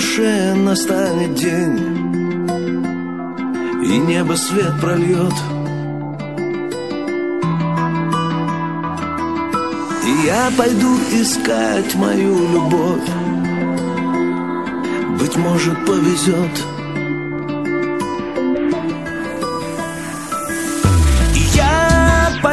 душе настанет день, и небо свет прольет, и я пойду искать мою любовь. Быть может, повезет.